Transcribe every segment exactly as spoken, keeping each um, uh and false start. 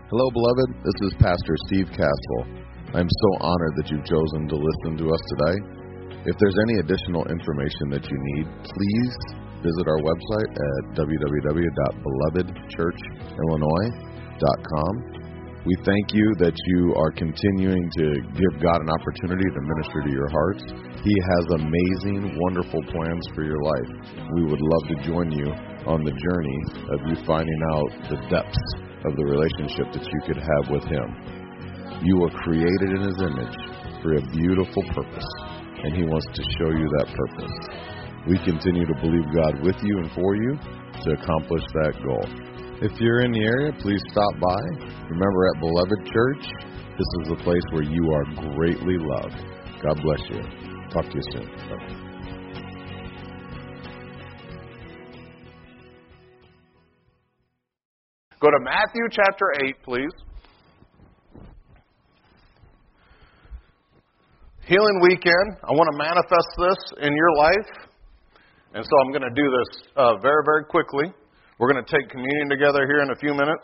Hello, beloved. This is Pastor Steve Castle. I'm so honored that you've chosen to listen to us today. If there's any additional information that you need, please visit our website at w w w dot beloved church illinois dot com. We thank you that you are continuing to give God an opportunity to minister to your hearts. He has amazing, wonderful plans for your life. We would love to join you on the journey of you finding out the depths of the relationship that you could have with Him. You were created in His image for a beautiful purpose, and He wants to show you that purpose. We continue to believe God with you and for you to accomplish that goal. If you're in the area, please stop by. Remember, at Beloved Church, this is the place where you are greatly loved. God bless you. Talk to you soon. Bye. Go to Matthew chapter eight, please. Healing Weekend. I want to manifest this in your life. And so I'm going to do this uh, very, very quickly. We're going to take communion together here in a few minutes.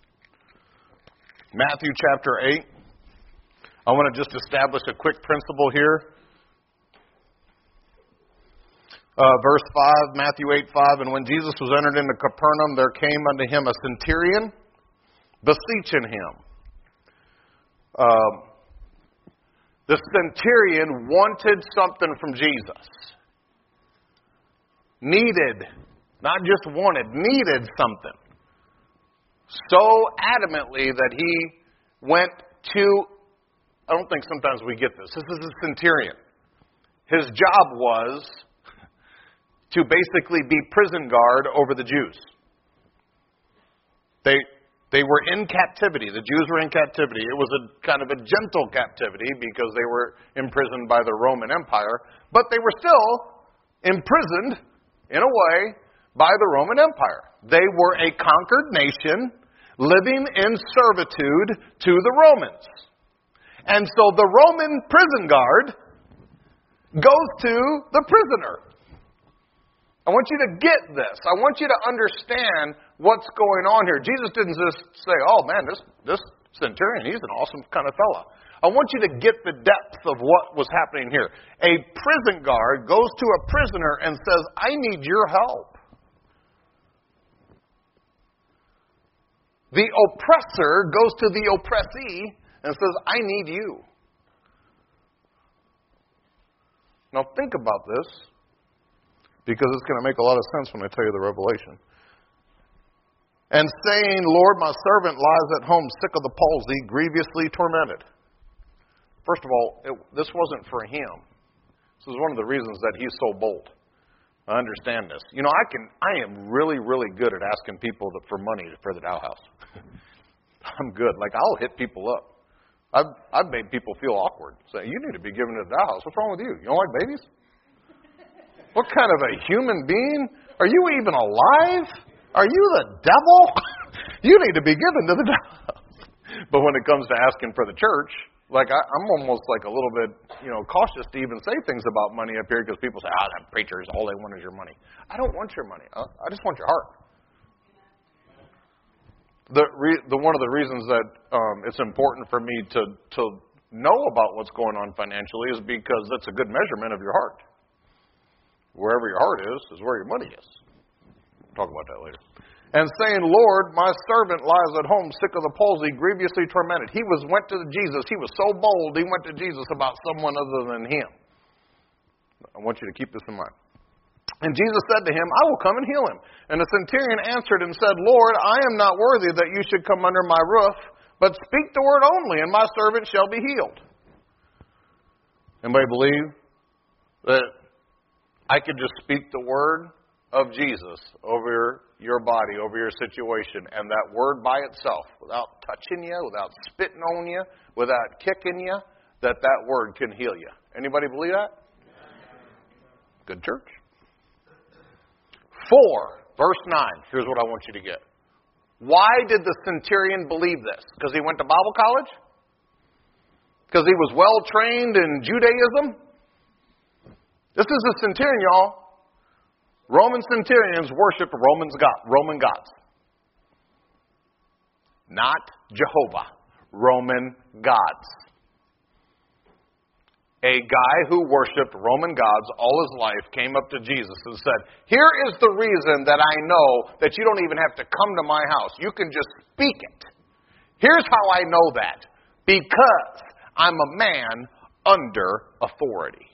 Matthew chapter eight. I want to just establish a quick principle here. Uh, verse five, Matthew eight five, and when Jesus was entered into Capernaum, there came unto him a centurion, beseeching him. Um, the centurion wanted something from Jesus. Needed, not just wanted, needed something. So adamantly that he went to, I don't think sometimes we get this. This is a centurion. His job was to basically be prison guard over the Jews. They they were in captivity. The Jews were in captivity. It was a kind of a gentle captivity because they were imprisoned by the Roman Empire, but they were still imprisoned in a way by the Roman Empire. They were a conquered nation living in servitude to the Romans. And so the Roman prison guard goes to the prisoner. I want you to get this. I want you to understand what's going on here. Jesus didn't just say, oh man, this, this centurion, he's an awesome kind of fella. I want you to get the depth of what was happening here. A prison guard goes to a prisoner and says, I need your help. The oppressor goes to the oppressee and says, I need you. Now think about this, because it's going to make a lot of sense when I tell you the revelation. And saying, Lord, my servant lies at home sick of the palsy, grievously tormented. First of all, it, this wasn't for him. This is one of the reasons that he's so bold. I understand this. You know, I can. I am really, really good at asking people that, for money for the Dow House. I'm good. Like, I'll hit people up. I've, I've made people feel awkward. Say, you need to be given to the Dow House. What's wrong with you? You don't like babies? What kind of a human being? Are you even alive? Are you the devil? You need to be given to the devil. But when it comes to asking for the church, like I, I'm almost like a little bit, you know, cautious to even say things about money up here because people say, ah, oh, that preachers, all they want is your money. I don't want your money. I just want your heart. The, re, the one of the reasons that um, it's important for me to to know about what's going on financially is because that's a good measurement of your heart. Wherever your heart is, is where your money is. We'll talk about that later. And saying, Lord, my servant lies at home sick of the palsy, grievously tormented. He was went to Jesus. He was so bold, he went to Jesus about someone other than him. I want you to keep this in mind. And Jesus said to him, I will come and heal him. And the centurion answered and said, Lord, I am not worthy that you should come under my roof, but speak the word only, and my servant shall be healed. Anybody believe that I could just speak the word of Jesus over your body, over your situation, and that word by itself, without touching you, without spitting on you, without kicking you, that that word can heal you? Anybody believe that? Good church. Four, verse nine. Here's what I want you to get. Why did the centurion believe this? Because he went to Bible college? Because he was well trained in Judaism? This is a centurion, y'all. Roman centurions worshiped Roman gods. Not Jehovah. Roman gods. A guy who worshipped Roman gods all his life came up to Jesus and said, here is the reason that I know that you don't even have to come to my house. You can just speak it. Here's how I know that. Because I'm a man under authority.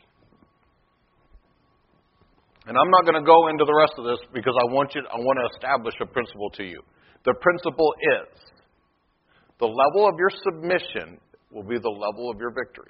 And I'm not going to go into the rest of this because I want you. I want to establish a principle to you. The principle is the level of your submission will be the level of your victory.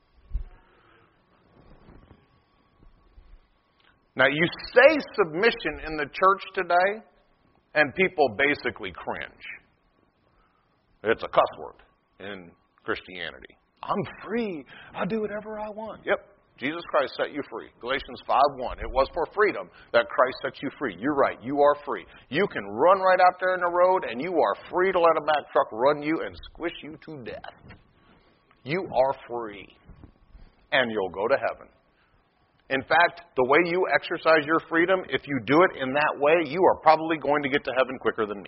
Now, you say submission in the church today, and people basically cringe. It's a cuss word in Christianity. I'm free. I do whatever I want. Yep. Jesus Christ set you free. Galatians five one. It was for freedom that Christ set you free. You're right. You are free. You can run right out there in the road, and you are free to let a Mack truck run you and squish you to death. You are free. And you'll go to heaven. In fact, the way you exercise your freedom, if you do it in that way, you are probably going to get to heaven quicker than me.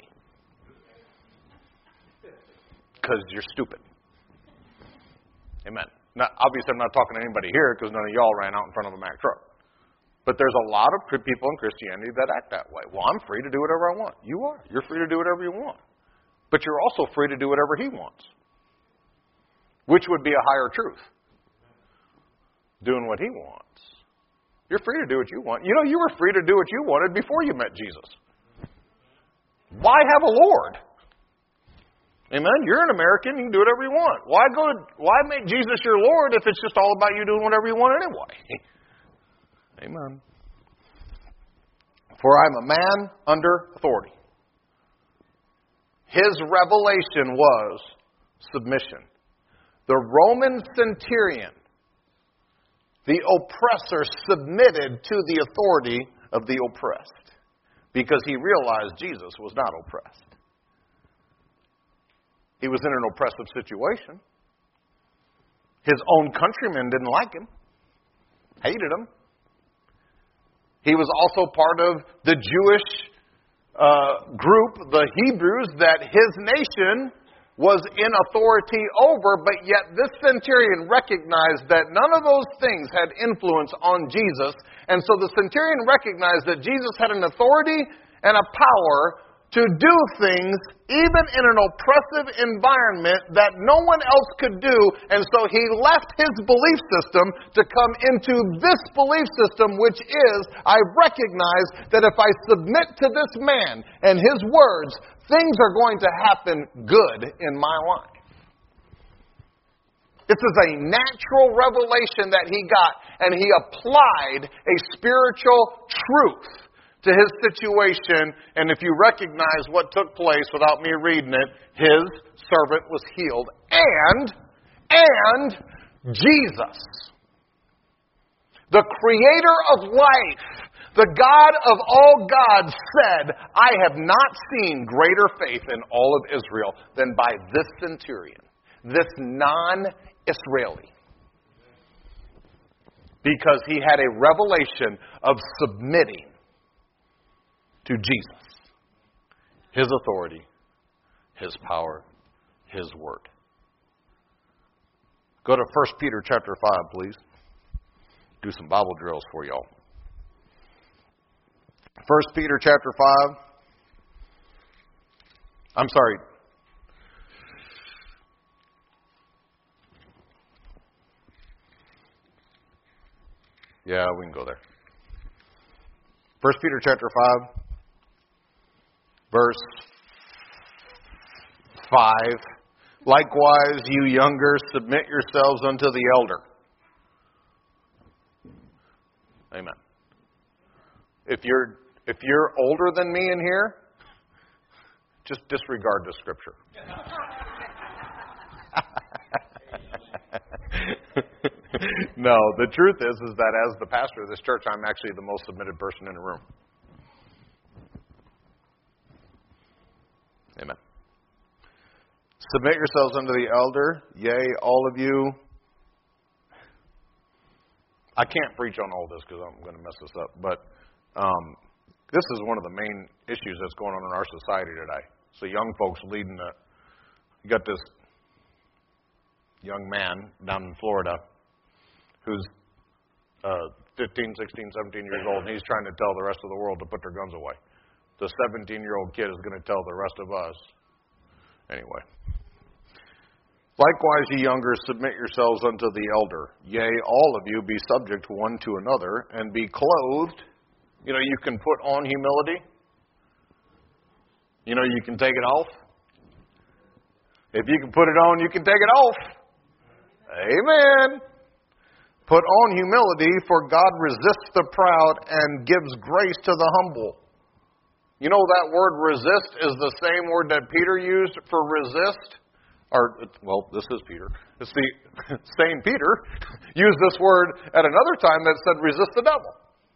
Because you're stupid. Amen. Now, obviously, I'm not talking to anybody here because none of y'all ran out in front of a Mack truck. But there's a lot of people in Christianity that act that way. Well, I'm free to do whatever I want. You are. You're free to do whatever you want. But you're also free to do whatever he wants. Which would be a higher truth. Doing what he wants. You're free to do what you want. You know, you were free to do what you wanted before you met Jesus. Why have a Lord? Amen? You're an American. You can do whatever you want. Why go? Why make Jesus your Lord if it's just all about you doing whatever you want anyway? Amen. For I'm a man under authority. His revelation was submission. The Roman centurion, the oppressor, submitted to the authority of the oppressed because he realized Jesus was not oppressed. He was in an oppressive situation. His own countrymen didn't like him, hated him. He was also part of the Jewish uh, group, the Hebrews, that his nation was in authority over, but yet this centurion recognized that none of those things had influence on Jesus. And so the centurion recognized that Jesus had an authority and a power to do things even in an oppressive environment that no one else could do. And so he left his belief system to come into this belief system, which is, I recognize that if I submit to this man and his words, things are going to happen good in my life. This is a natural revelation that he got, and he applied a spiritual truth to his situation. And if you recognize what took place without me reading it, his servant was healed. And, and Jesus, the creator of life, the God of all gods, said, I have not seen greater faith in all of Israel than by this centurion, this non-Israeli. Because he had a revelation of submitting to Jesus. His authority, his power, his word. Go to First Peter chapter five, please. Do some Bible drills for y'all. First Peter chapter five. I'm sorry. Yeah, we can go there. First Peter chapter five. Verse five, likewise, you younger, submit yourselves unto the elder. Amen. If you're if you're older than me in here, just disregard the scripture. No, the truth is, is that as the pastor of this church, I'm actually the most submitted person in the room. Amen. Submit yourselves unto the elder, yea, all of you. I can't preach on all this because I'm going to mess this up, but um, this is one of the main issues that's going on in our society today. So young folks leading the You got this young man down in Florida who's uh, fifteen, sixteen, seventeen years old, and he's trying to tell the rest of the world to put their guns away. The seventeen-year-old kid is going to tell the rest of us. Anyway. Likewise, ye younger, submit yourselves unto the elder. Yea, all of you be subject one to another, and be clothed. You know, you can put on humility. You know, you can take it off. If you can put it on, you can take it off. Amen. Put on humility, for God resists the proud and gives grace to the humble. You know that word resist is the same word that Peter used for resist. Or, well, this is Peter. It's the same Peter used this word at another time that said resist the devil.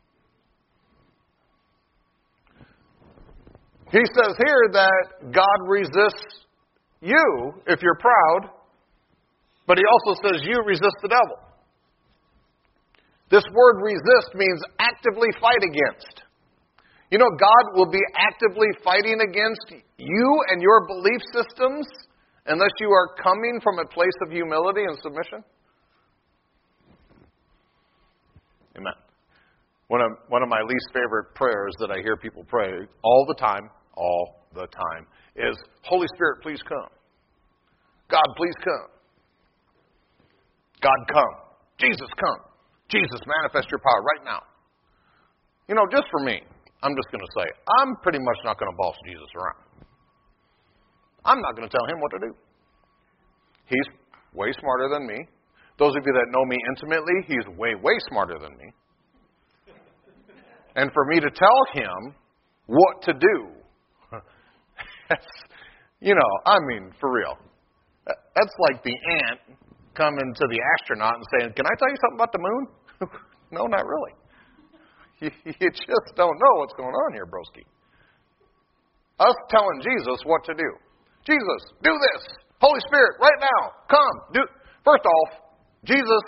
He says here that God resists you if you're proud, but he also says you resist the devil. This word resist means actively fight against. You know, God will be actively fighting against you and your belief systems unless you are coming from a place of humility and submission. Amen. One of, one of my least favorite prayers that I hear people pray all the time, all the time, is, Holy Spirit, please come. God, please come. God, come. Jesus, come. Jesus, manifest your power right now. You know, just for me, I'm just going to say, I'm pretty much not going to boss Jesus around. I'm not going to tell him what to do. He's way smarter than me. Those of you that know me intimately, he's way, way smarter than me. And for me to tell him what to do, that's, you know, I mean, for real. That's like the ant coming to the astronaut and saying, can I tell you something about the moon? No, not really. You, you just don't know what's going on here, broski. Us telling Jesus what to do. Jesus, do this. Holy Spirit, right now, come. Do. First off, Jesus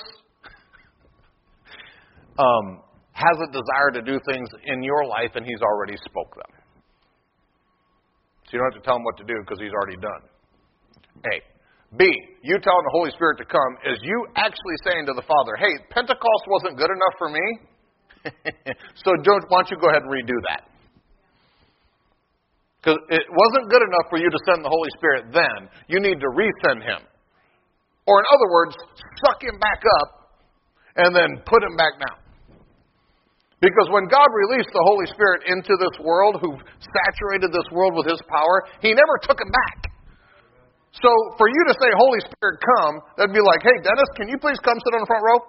um, has a desire to do things in your life, and he's already spoke them. So you don't have to tell him what to do because he's already done. A. B. You telling the Holy Spirit to come is you actually saying to the Father, hey, Pentecost wasn't good enough for me, so don't, why don't you go ahead and redo that? Because it wasn't good enough for you to send the Holy Spirit then. You need to resend him. Or in other words, suck him back up and then put him back down. Because when God released the Holy Spirit into this world, who saturated this world with his power, he never took him back. So for you to say, Holy Spirit, come, that'd be like, hey, Dennis, can you please come sit on the front row?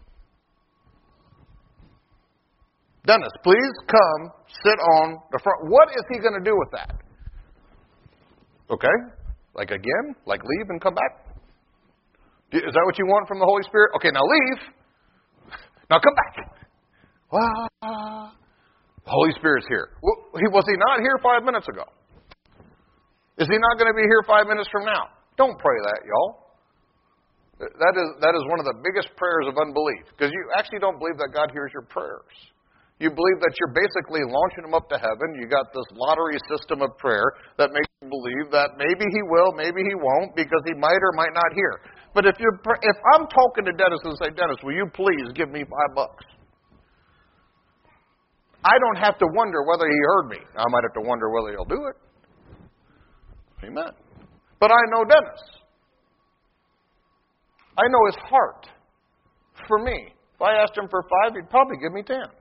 Dennis, please come sit on the front. What is he going to do with that? Okay? Like again? Like leave and come back? Is that what you want from the Holy Spirit? Okay, now leave. Now come back. Wow. The Holy Spirit's here. Was he not here five minutes ago? Is he not going to be here five minutes from now? Don't pray that, y'all. That is, that is one of the biggest prayers of unbelief. Because you actually don't believe that God hears your prayers. You believe that you're basically launching him up to heaven. You got this lottery system of prayer that makes you believe that maybe he will, maybe he won't, because he might or might not hear. But if you're, if I'm talking to Dennis and say, Dennis, will you please give me five bucks? I don't have to wonder whether he heard me. I might have to wonder whether he'll do it. Amen. But I know Dennis. I know his heart for me. If I asked him for five, he'd probably give me ten.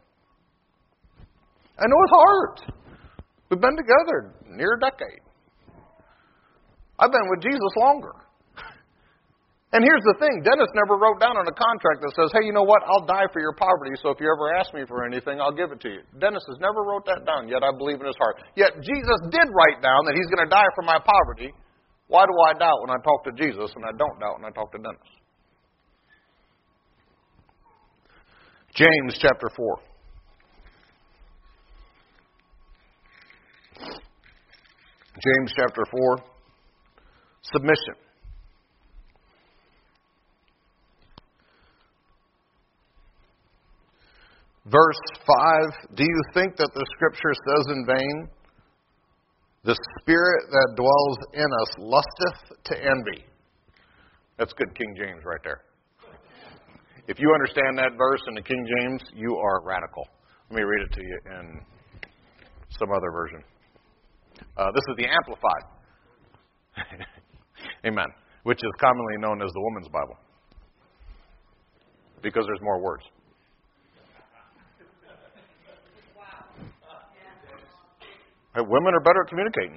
I know his heart. We've been together near a decade. I've been with Jesus longer. And here's the thing, Dennis never wrote down on a contract that says, hey, you know what, I'll die for your poverty, so if you ever ask me for anything, I'll give it to you. Dennis has never wrote that down, yet I believe in his heart. Yet Jesus did write down that he's going to die for my poverty. Why do I doubt when I talk to Jesus, and I don't doubt when I talk to Dennis? James chapter four. James chapter four. Submission. Verse five, do you think that the Scripture says in vain, The spirit that dwells in us lusteth to envy. That's good King James right there. If you understand that verse in the King James, you are radical. Let me read it to you in some other version. Uh, this is the Amplified. Amen. Which is commonly known as the Woman's Bible. Because there's more words. Hey, women are better at communicating.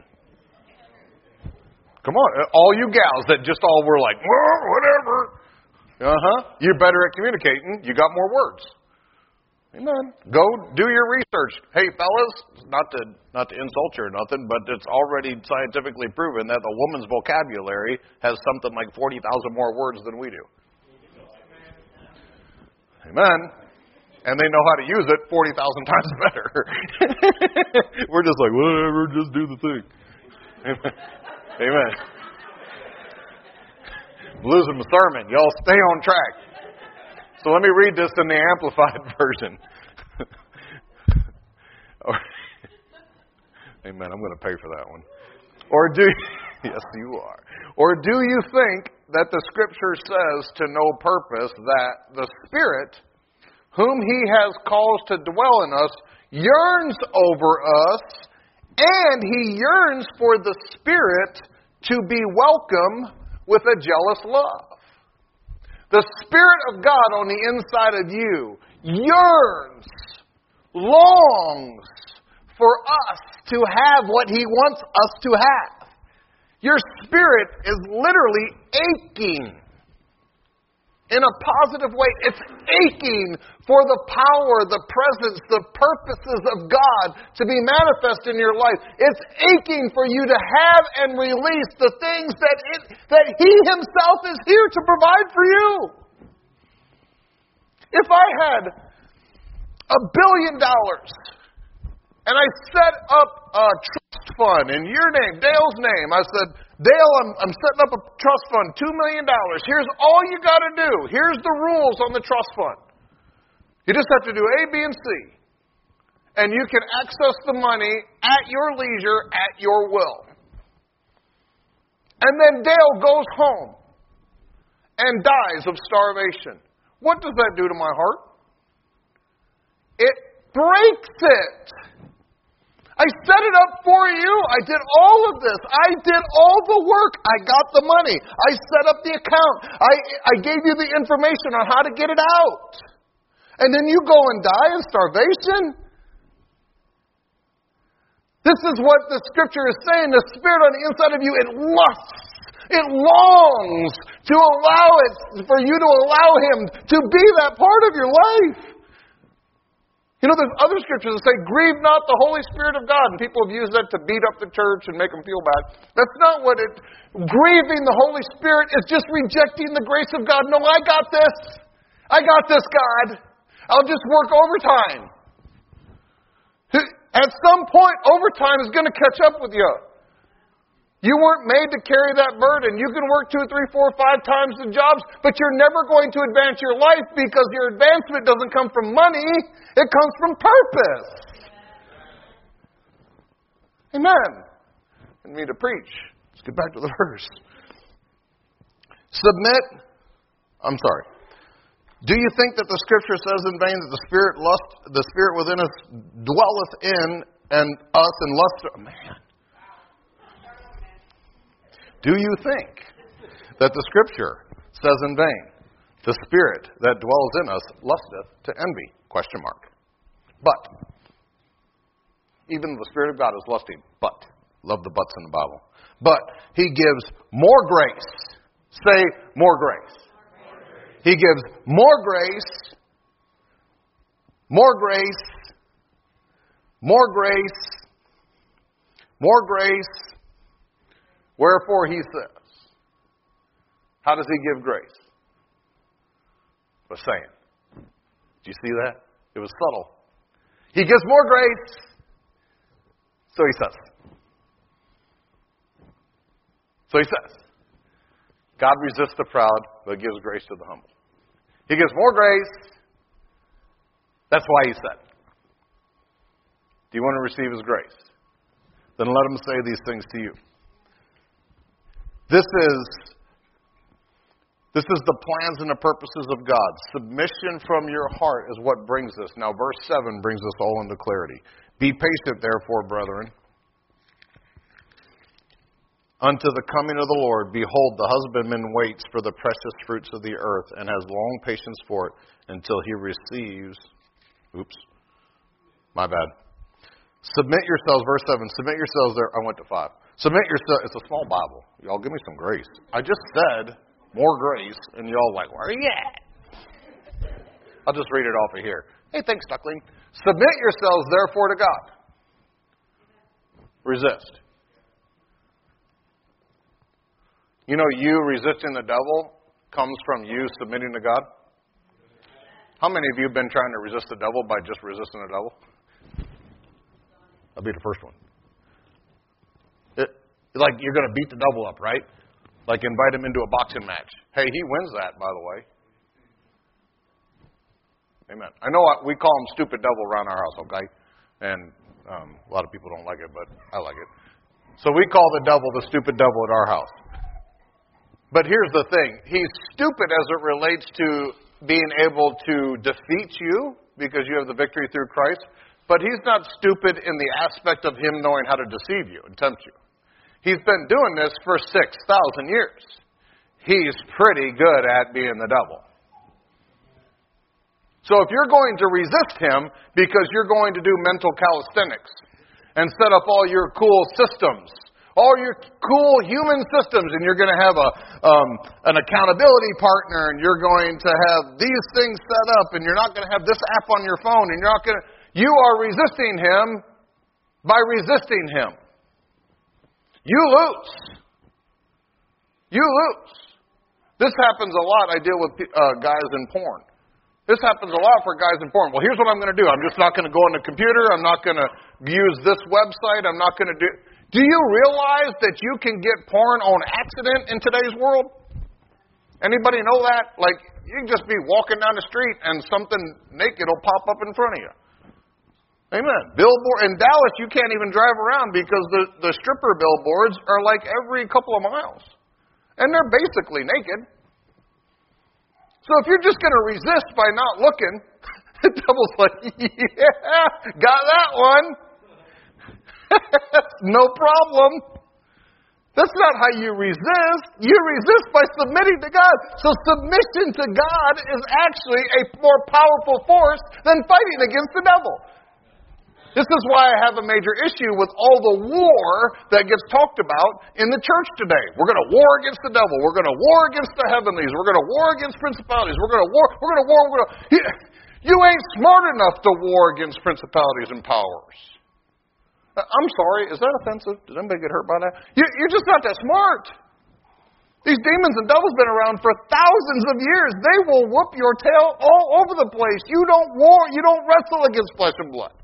Come on, all you gals that just all were like, well, whatever. Uh-huh. You're better at communicating. You got more words. Amen. Go do your research. Hey, fellas, not to not to insult you or nothing, but it's already scientifically proven that a woman's vocabulary has something like forty thousand more words than we do. Amen. And they know how to use it forty thousand times better. We're just like, whatever, just do the thing. Amen. Amen. I'm losing the sermon. Y'all stay on track. So let me read this in the Amplified version. Amen. I'm going to pay for that one. Or do yes, you are. Or do you think that the Scripture says to no purpose that the Spirit, whom He has caused to dwell in us, yearns over us, and He yearns for the Spirit to be welcome with a jealous love? The Spirit of God on the inside of you yearns, longs for us to have what He wants us to have. Your spirit is literally aching in a positive way. It's aching for the power, the presence, the purposes of God to be manifest in your life. It's aching for you to have and release the things that it, that He Himself is here to provide for you. If I had a billion dollars and I set up a trust fund in your name, Dale's name, I said, Dale, I'm, I'm setting up a trust fund, two million dollars. Here's all you got to do. Here's the rules on the trust fund. You just have to do A, B, and C. And you can access the money at your leisure, at your will. And then Dale goes home and dies of starvation. What does that do to my heart? It breaks it. I set it up for you. I did all of this. I did all the work. I got the money. I set up the account. I, I gave you the information on how to get it out. And then you go and die of starvation? This is what the Scripture is saying. The Spirit on the inside of you, it lusts. It longs to allow it, for you to allow Him to be that part of your life. You know, there's other scriptures that say, grieve not the Holy Spirit of God. And people have used that to beat up the church and make them feel bad. That's not what it... Grieving the Holy Spirit is just rejecting the grace of God. No, I got this. I got this, God. I'll just work overtime. At some point, overtime is going to catch up with you. You weren't made to carry that burden. You can work two, three, four, five times the jobs, but you're never going to advance your life because your advancement doesn't come from money. It comes from purpose. Amen. I need to preach. Let's get back to the verse. Submit. I'm sorry. Do you think that the Scripture says in vain that the Spirit lust, the Spirit within us dwelleth in and us and lust? Man. Do you think that the Scripture says in vain, the Spirit that dwells in us lusteth to envy? Question mark. But, even the Spirit of God is lusting, but, love the buts in the Bible, but He gives more grace. Say, more grace. More grace. He gives more grace, more grace, more grace, more grace. Wherefore He says, how does He give grace? By saying. Do you see that? It was subtle. He gives more grace, so He says. So He says, God resists the proud, but gives grace to the humble. He gives more grace. That's why He said. Do you want to receive His grace? then let him say these things to you. This is, this is the plans and the purposes of God. Submission from your heart is what brings this. Now, verse seven brings us all into clarity. Be patient, therefore, brethren, unto the coming of the Lord. Behold, the husbandman waits for the precious fruits of the earth and has long patience for it until he receives. Oops. My bad. Submit yourselves, verse seven, submit yourselves there. I went to five. Submit yourselves. It's a small Bible. Y'all give me some grace. I just said more grace, and y'all like, where are you at? I'll just read it off of here. Hey, thanks, Duckling. Submit yourselves, therefore, to God. Resist. You know, you resisting the devil comes from you submitting to God. How many of you have been trying to resist the devil by just resisting the devil? I'll be the first one. It, like you're going to beat the devil up, right? Like invite him into a boxing match. Hey, he wins that, by the way. Amen. I know we call him stupid devil around our house, okay? And um, a lot of people don't like it, but I like it. So we call the devil the stupid devil at our house. But here's the thing. He's stupid as it relates to being able to defeat you because you have the victory through Christ. But he's not stupid in the aspect of him knowing how to deceive you and tempt you. He's been doing this for six thousand years. He's pretty good at being the devil. So if you're going to resist him because you're going to do mental calisthenics and set up all your cool systems, all your cool human systems, and you're going to have a um, an accountability partner, and you're going to have these things set up, and you're not going to have this app on your phone, and you're not going to... You are resisting him by resisting him. You lose. You lose. This happens a lot. I deal with uh, guys in porn. This happens a lot for guys in porn. Well, here's what I'm going to do. I'm just not going to go on the computer. I'm not going to use this website. I'm not going to do... Do you realize that you can get porn on accident in today's world? Anybody know that? Like, you can just be walking down the street and something naked will pop up in front of you. Amen. Billboard in Dallas, you can't even drive around because the, the stripper billboards are like every couple of miles. And they're basically naked. So if you're just going to resist by not looking, the devil's like, yeah, got that one. No problem. That's not how you resist. You resist by submitting to God. So submission to God is actually a more powerful force than fighting against the devil. This is why I have a major issue with all the war that gets talked about in the church today. We're going to war against the devil. We're going to war against the heavenlies. We're going to war against principalities. We're going to war. We're going to war. We're going to. You ain't smart enough to war against principalities and powers. I'm sorry. Is that offensive? Did anybody get hurt by that? You, you're just not that smart. These demons and devils have been around for thousands of years. They will whoop your tail all over the place. You don't war. You don't wrestle against flesh and blood.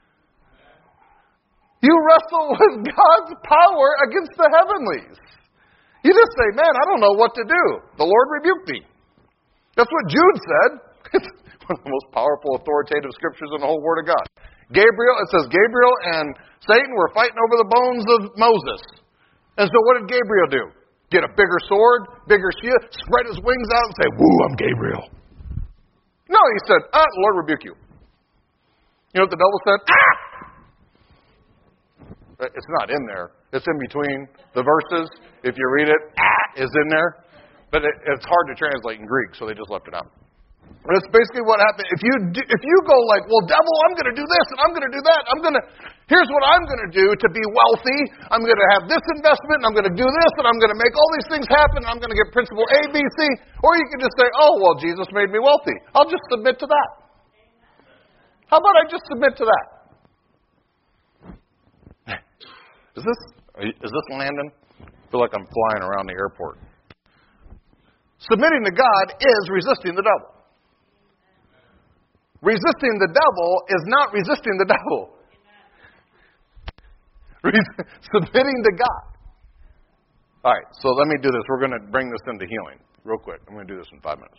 You wrestle with God's power against the heavenlies. You just say, man, I don't know what to do. The Lord rebuked me. That's what Jude said. It's one of the most powerful, authoritative scriptures in the whole Word of God. Gabriel, it says Gabriel and Satan were fighting over the bones of Moses. And so what did Gabriel do? Get a bigger sword, bigger shield, spread his wings out and say, woo, I'm Gabriel. No, he said, ah, the Lord rebuke you. You know what the devil said? Ah! It's not in there. It's in between the verses. If you read it, ah, is in there. But it, it's hard to translate in Greek, so they just left it out. But it's basically what happened. If you do, if you go like, well, devil, I'm going to do this and I'm going to do that. I'm going to. Here's what I'm going to do to be wealthy. I'm going to have this investment and I'm going to do this and I'm going to make all these things happen. And I'm going to get principle A, B, C. Or you can just say, oh, well, Jesus made me wealthy. I'll just submit to that. How about I just submit to that? Is this is this landing? I feel like I'm flying around the airport. Submitting to God is resisting the devil. Resisting the devil is not resisting the devil. Res- submitting to God. All right, so let me do this. We're going to bring this into healing real quick. I'm going to do this in five minutes.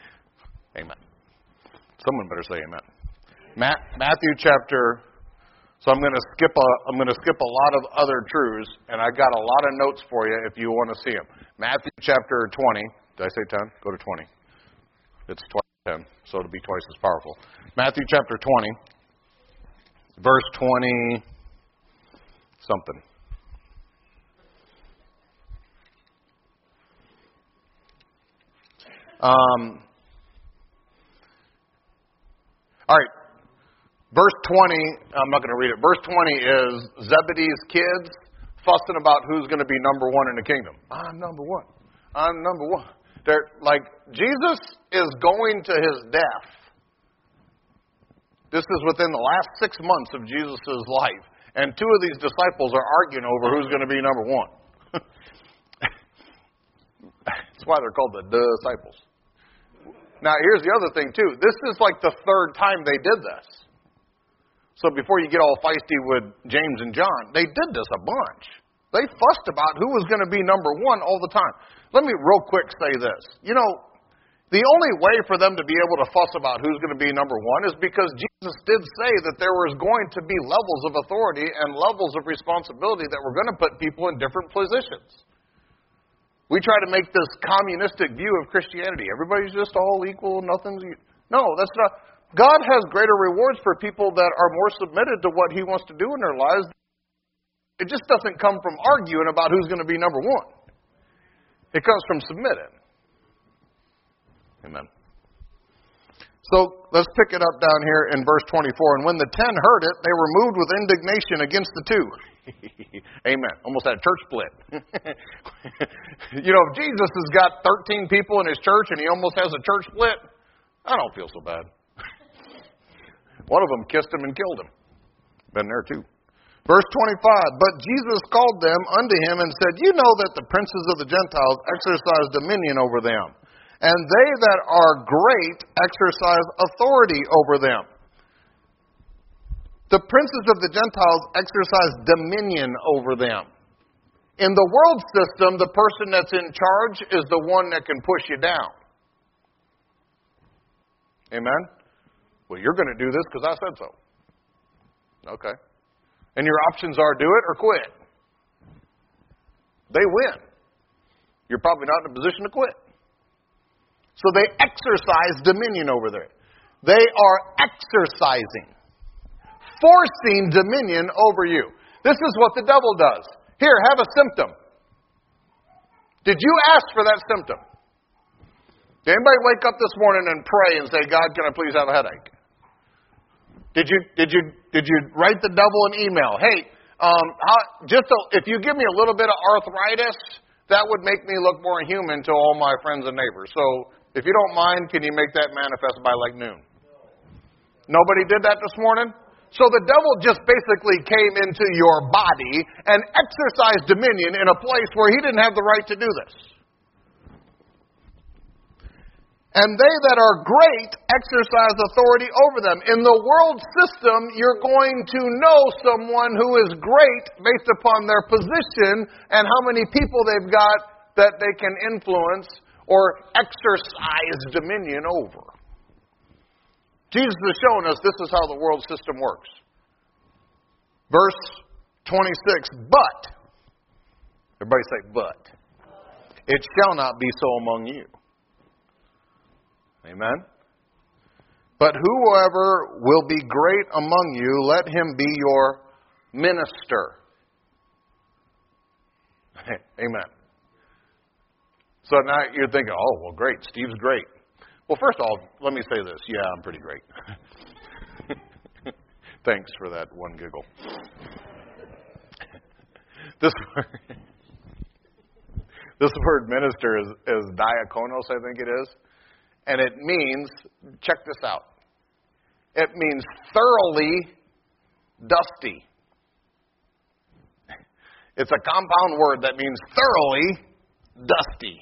Amen. Someone better say amen. Matt, Matthew chapter So I'm going to skip a I'm going to skip a lot of other truths, and I got a lot of notes for you if you want to see them. Matthew chapter twenty. Did I say ten? Go to twenty. It's twice ten, so it'll be twice as powerful. Matthew chapter twenty, verse twenty something. Um. All right. Verse twenty, I'm not going to read it. Verse twenty is Zebedee's kids fussing about who's going to be number one in the kingdom. I'm number one. I'm number one. They're like, Jesus is going to his death. This is within the last six months of Jesus' life. And two of these disciples are arguing over who's going to be number one. That's why they're called the disciples. Now, here's the other thing, too. This is like the third time they did this. So before you get all feisty with James and John, they did this a bunch. They fussed about who was going to be number one all the time. Let me real quick say this. You know, the only way for them to be able to fuss about who's going to be number one is because Jesus did say that there was going to be levels of authority and levels of responsibility that were going to put people in different positions. We try to make this communistic view of Christianity. Everybody's just all equal, nothing's... No, that's not... God has greater rewards for people that are more submitted to what he wants to do in their lives. It just doesn't come from arguing about who's going to be number one. It comes from submitting. Amen. So let's pick it up down here in verse twenty-four. And when the ten heard it, they were moved with indignation against the two. Amen. Almost had a church split. You know, if Jesus has got thirteen people in his church and he almost has a church split, I don't feel so bad. One of them kissed him and killed him. Been there too. Verse twenty-five, but Jesus called them unto him and said, you know that the princes of the Gentiles exercise dominion over them, and they that are great exercise authority over them. The princes of the Gentiles exercise dominion over them. In the world system, the person that's in charge is the one that can push you down. Amen? Well, you're going to do this because I said so. Okay. And your options are do it or quit. They win. You're probably not in a position to quit. So they exercise dominion over there. They are exercising, forcing dominion over you. This is what the devil does. Here, have a symptom. Did you ask for that symptom? Did anybody wake up this morning and pray and say, God, can I please have a headache? Did you did you did you write the devil an email? Hey, um, how, just a, if you give me a little bit of arthritis, that would make me look more human to all my friends and neighbors. So if you don't mind, can you make that manifest by like noon? Nobody did that this morning? So the devil just basically came into your body and exercised dominion in a place where he didn't have the right to do this. And they that are great exercise authority over them. In the world system, you're going to know someone who is great based upon their position and how many people they've got that they can influence or exercise dominion over. Jesus is showing us this is how the world system works. Verse twenty-six, but, everybody say but, it shall not be so among you. Amen? But whoever will be great among you, let him be your minister. Amen. So now you're thinking, oh, well, great, Steve's great. Well, first of all, let me say this. Yeah, I'm pretty great. Thanks for that one giggle. This word, this word minister is, is diakonos, I think it is. And it means, check this out, it means thoroughly dusty. It's a compound word that means thoroughly dusty.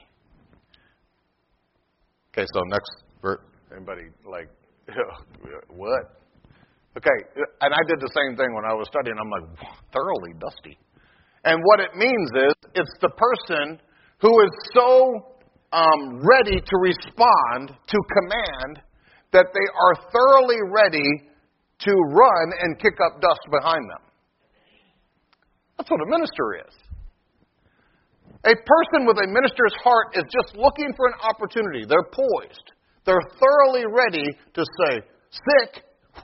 Okay, so next verse. Anybody like, what? Okay, and I did the same thing when I was studying. I'm like, thoroughly dusty. And what it means is, it's the person who is so um, ready to respond to command that they are thoroughly ready to run and kick up dust behind them. That's what a minister is. A person with a minister's heart is just looking for an opportunity. They're poised. They're thoroughly ready to say, sick,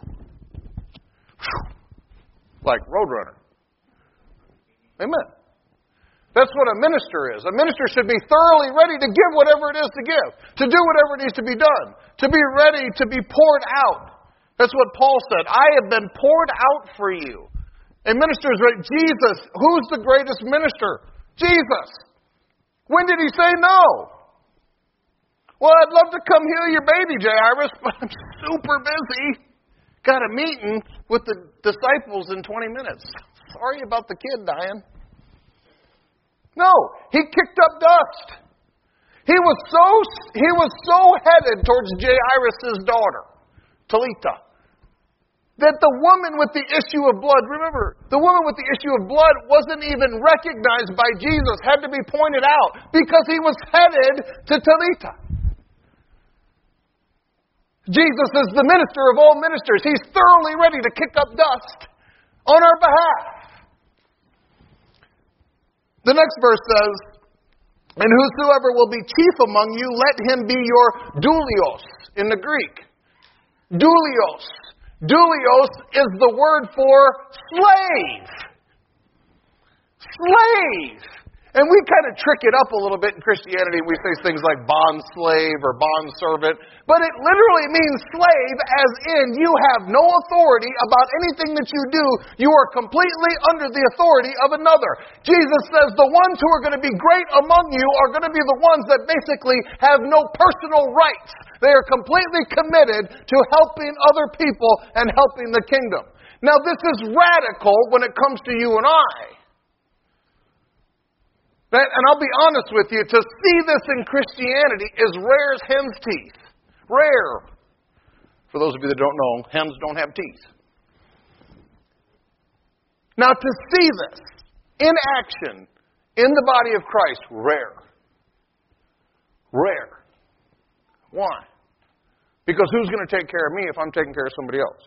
like Roadrunner. Amen. That's what a minister is. A minister should be thoroughly ready to give whatever it is to give, to do whatever needs to be done, to be ready to be poured out. That's what Paul said. I have been poured out for you. A minister is ready. Jesus, who's the greatest minister? Jesus. When did he say no? Well, I'd love to come heal your baby, Jairus, but I'm super busy. Got a meeting with the disciples in twenty minutes. Sorry about the kid dying. No, he kicked up dust. He was so he was so headed towards Jairus' daughter, Talitha, that the woman with the issue of blood, remember, the woman with the issue of blood wasn't even recognized by Jesus, had to be pointed out because he was headed to Talitha. Jesus is the minister of all ministers. He's thoroughly ready to kick up dust on our behalf. The next verse says, and whosoever will be chief among you, let him be your doulios in the Greek. Doulios. Doulios is the word for slave. Slave. And we kind of trick it up a little bit in Christianity. We say things like bond slave or bond servant. But it literally means slave, as in you have no authority about anything that you do. You are completely under the authority of another. Jesus says the ones who are going to be great among you are going to be the ones that basically have no personal rights. They are completely committed to helping other people and helping the kingdom. Now, this is radical when it comes to you and I. And I'll be honest with you, to see this in Christianity is rare as hen's teeth. Rare. For those of you that don't know, hens don't have teeth. Now, to see this in action in the body of Christ, rare. Rare. Why? Because who's going to take care of me if I'm taking care of somebody else?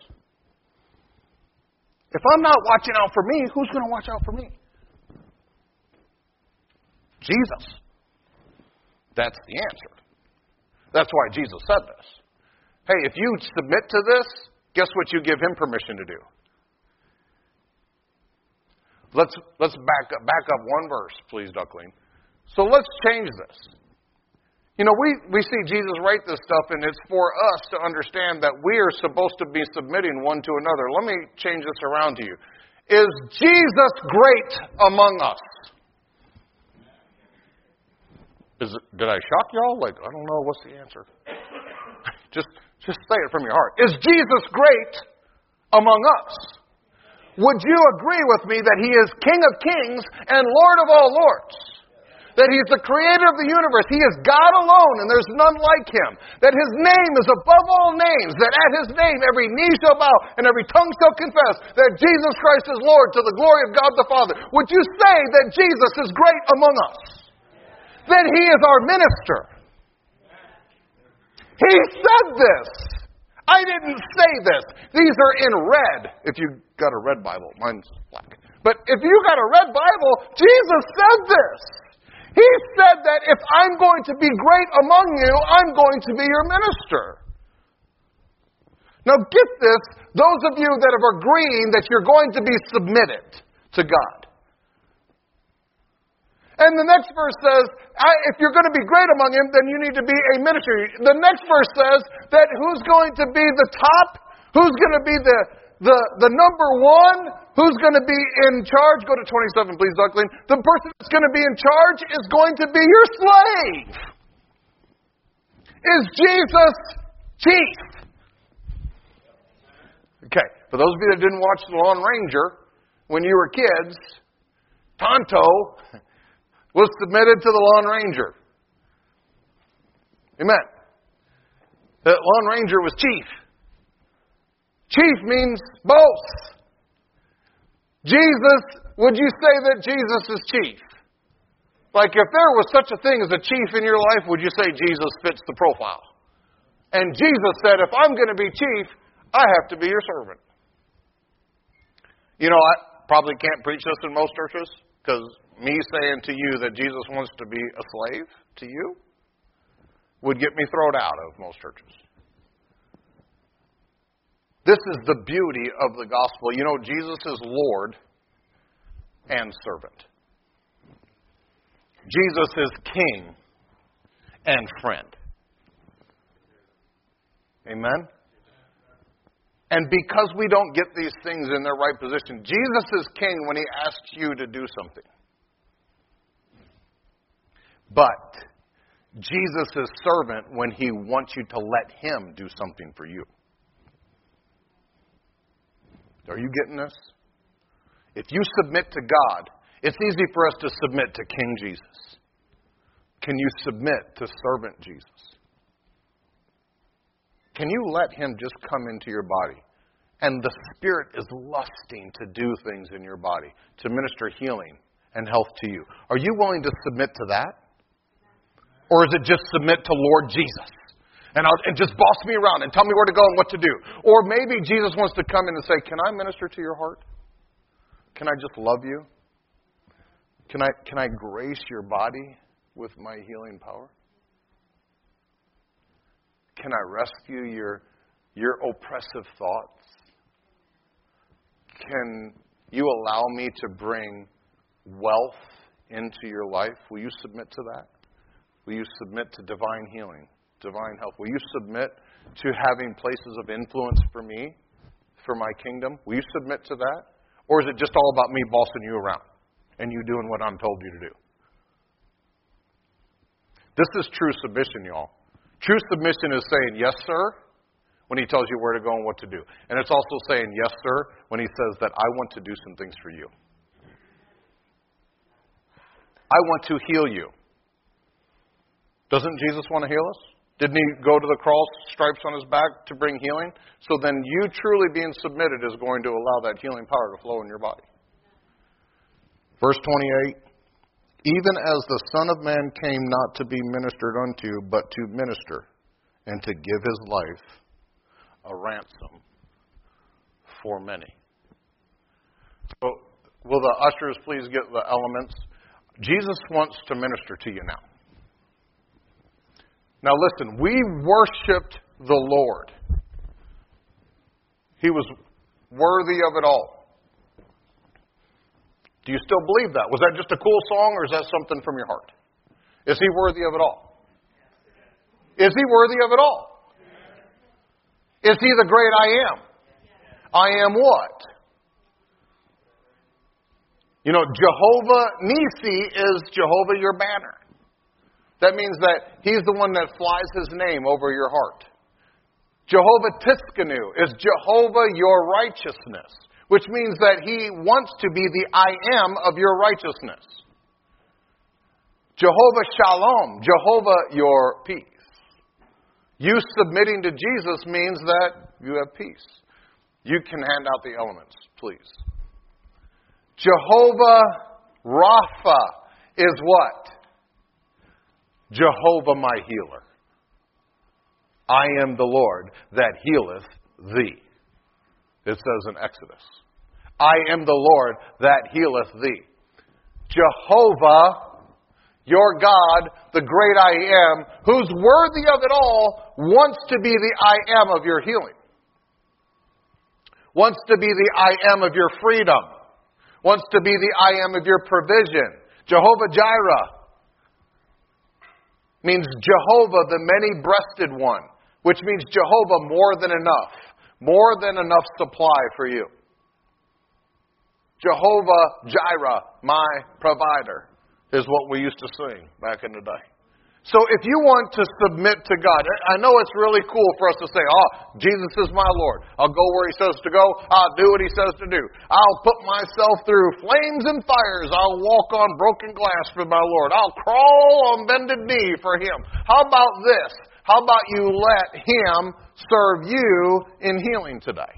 If I'm not watching out for me, who's going to watch out for me? Jesus. That's the answer. That's why Jesus said this. Hey, if you submit to this, guess what you give him permission to do? Let's let's back up back up one verse, please, Duckling. So let's change this. You know, we, we see Jesus write this stuff, and it's for us to understand that we are supposed to be submitting one to another. Let me change this around to you. Is Jesus great among us? Is it, did I shock y'all? Like, I don't know. What's the answer? just, just say it from your heart. Is Jesus great among us? Would you agree with me that he is King of kings and Lord of all lords? That he's the creator of the universe. He is God alone, and there's none like him. That his name is above all names. That at his name every knee shall bow and every tongue shall confess that Jesus Christ is Lord to the glory of God the Father. Would you say that Jesus is great among us? Then he is our minister. He said this. I didn't say this. These are in red. If you got a red Bible, mine's black. But if you got a red Bible, Jesus said this. He said that if I'm going to be great among you, I'm going to be your minister. Now get this, those of you that are agreeing that you're going to be submitted to God. And the next verse says, if you're going to be great among him, then you need to be a minister. The next verse says that who's going to be the top? Who's going to be the, the, the number one? Who's going to be in charge? Go to twenty-seven, please, Duckling. The person that's going to be in charge is going to be your slave. Is Jesus chief? Okay, for those of you that didn't watch The Lone Ranger when you were kids, Tonto was submitted to the Lone Ranger. Amen. The Lone Ranger was chief. Chief means boss. Jesus, would you say that Jesus is chief? Like if there was such a thing as a chief in your life, would you say Jesus fits the profile? And Jesus said, if I'm going to be chief, I have to be your servant. You know, I probably can't preach this in most churches because me saying to you that Jesus wants to be a slave to you would get me thrown out of most churches. This is the beauty of the gospel. You know, Jesus is Lord and servant. Jesus is King and friend. Amen? And because we don't get these things in their right position, Jesus is King when He asks you to do something. But Jesus is servant when He wants you to let Him do something for you. Are you getting this? If you submit to God, it's easy for us to submit to King Jesus. Can you submit to servant Jesus? Can you let Him just come into your body? And the Spirit is lusting to do things in your body, to minister healing and health to you. Are you willing to submit to that? Or is it just submit to Lord Jesus? And, I'll, and just boss me around and tell me where to go and what to do. Or maybe Jesus wants to come in and say, can I minister to your heart? Can I just love you? Can I, can I grace your body with my healing power? Can I rescue your, your oppressive thoughts? Can you allow me to bring wealth into your life? Will you submit to that? Will you submit to divine healing, divine health? Will you submit to having places of influence for me, for my kingdom? Will you submit to that? Or is it just all about me bossing you around and you doing what I'm told you to do? This is true submission, y'all. True submission is saying, yes, sir, when He tells you where to go and what to do. And it's also saying, yes, sir, when He says that I want to do some things for you. I want to heal you. Doesn't Jesus want to heal us? Didn't He go to the cross, stripes on His back to bring healing? So then you truly being submitted is going to allow that healing power to flow in your body. Verse twenty-eight, even as the Son of Man came not to be ministered unto, but to minister, and to give His life a ransom for many. So, will the ushers please get the elements? Jesus wants to minister to you now. Now listen, we worshiped the Lord. He was worthy of it all. Do you still believe that? Was that just a cool song, or is that something from your heart? Is He worthy of it all? Is He worthy of it all? Is He the great I am? I am what? You know, Jehovah Nissi is Jehovah your banner. That means that He's the one that flies His name over your heart. Jehovah Tiskanu is Jehovah your righteousness, which means that He wants to be the I am of your righteousness. Jehovah Shalom, Jehovah your peace. You submitting to Jesus means that you have peace. You can hand out the elements, please. Jehovah Rapha is what? Jehovah my healer. I am the Lord that healeth thee. It says in Exodus. I am the Lord that healeth thee. Jehovah, your God, the great I am, who's worthy of it all, wants to be the I am of your healing. Wants to be the I am of your freedom. Wants to be the I am of your provision. Jehovah Jireh means Jehovah, the many-breasted one, which means Jehovah, more than enough. More than enough supply for you. Jehovah Jireh, my provider, is what we used to sing back in the day. So if you want to submit to God, I know it's really cool for us to say, oh, Jesus is my Lord. I'll go where He says to go. I'll do what He says to do. I'll put myself through flames and fires. I'll walk on broken glass for my Lord. I'll crawl on bended knee for Him. How about this? How about you let Him serve you in healing today?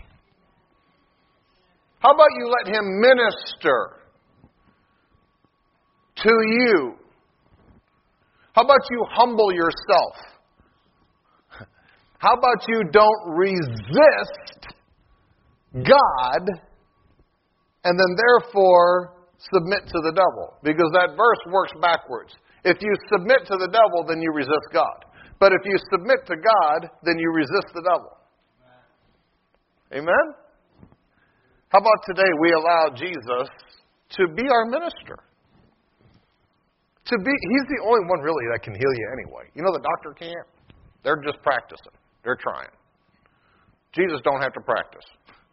How about you let Him minister to you? How about you humble yourself? How about you don't resist God and then therefore submit to the devil. Because that verse works backwards. If you submit to the devil, then you resist God. But if you submit to God, then you resist the devil. Amen? How about today we allow Jesus to be our minister? To be, he's the only one really that can heal you anyway. You know the doctor can't. They're just practicing. They're trying. Jesus don't have to practice.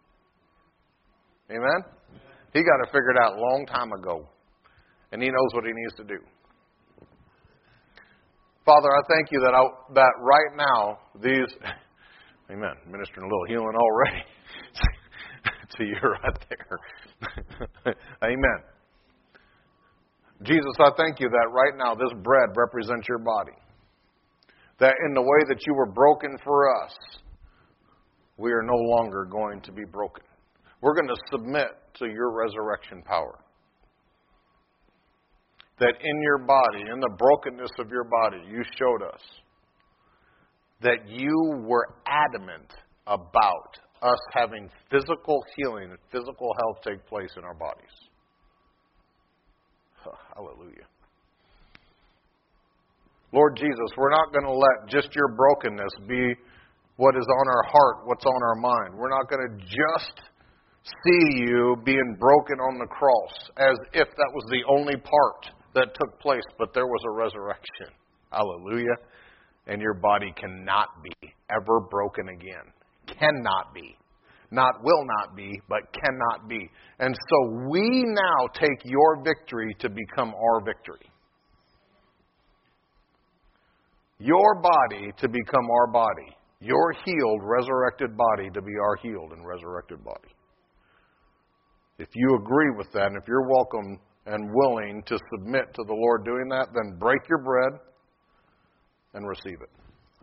Amen? He got it figured out a long time ago. And he knows what he needs to do. Father, I thank you that I, that right now, these, amen, ministering a little healing already to you right there. Amen. Jesus, I thank you that right now this bread represents your body. That in the way that you were broken for us, we are no longer going to be broken. We're going to submit to your resurrection power. That in your body, in the brokenness of your body, you showed us that you were adamant about us having physical healing and physical health take place in our bodies. Hallelujah. Lord Jesus, we're not going to let just your brokenness be what is on our heart, what's on our mind. We're not going to just see you being broken on the cross as if that was the only part that took place, but there was a resurrection. Hallelujah. And your body cannot be ever broken again. Cannot be. Not will not be, but cannot be. And so we now take your victory to become our victory. Your body to become our body. Your healed, resurrected body to be our healed and resurrected body. If you agree with that, and if you're welcome and willing to submit to the Lord doing that, then break your bread and receive it.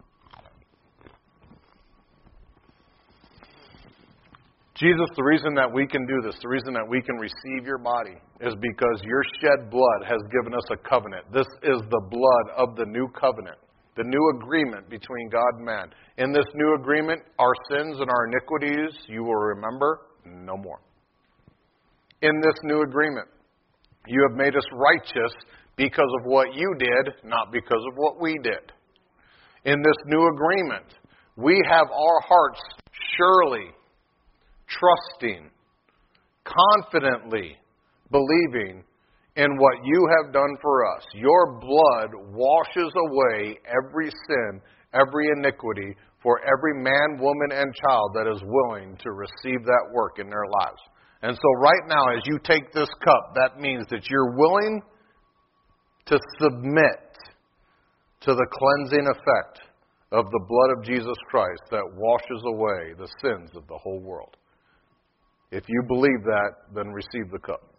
Jesus, the reason that we can do this, the reason that we can receive your body is because your shed blood has given us a covenant. This is the blood of the new covenant, the new agreement between God and man. In this new agreement, our sins and our iniquities, you will remember no more. In this new agreement, you have made us righteous because of what you did, not because of what we did. In this new agreement, we have our hearts surely trusting, confidently believing in what you have done for us. Your blood washes away every sin, every iniquity for every man, woman, and child that is willing to receive that work in their lives. And so right now, as you take this cup, that means that you're willing to submit to the cleansing effect of the blood of Jesus Christ that washes away the sins of the whole world. If you believe that, then receive the cup.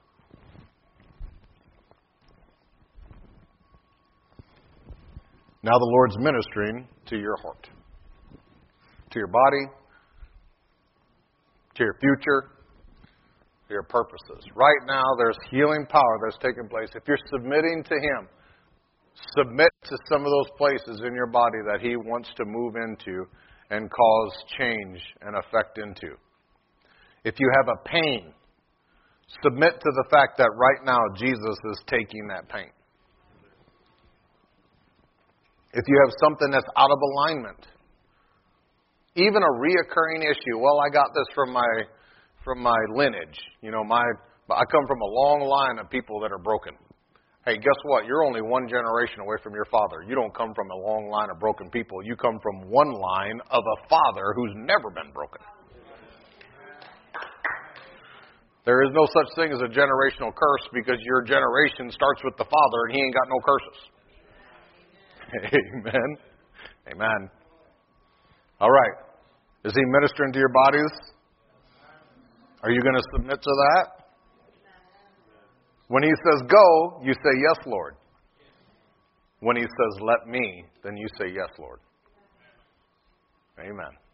Now the Lord's ministering to your heart, to your body, to your future, to your purposes. Right now, there's healing power that's taking place. If you're submitting to Him, submit to some of those places in your body that He wants to move into and cause change and effect into. If you have a pain, submit to the fact that right now Jesus is taking that pain. If you have something that's out of alignment, even a reoccurring issue, well, I got this from my from my lineage. You know, my I come from a long line of people that are broken. Hey, guess what? You're only one generation away from your father. You don't come from a long line of broken people. You come from one line of a father who's never been broken. There is no such thing as a generational curse because your generation starts with the father and he ain't got no curses. Amen. Amen. All right. Is he ministering to your bodies? Are you going to submit to that? When he says go, you say yes, Lord. When he says let me, then you say yes, Lord. Amen.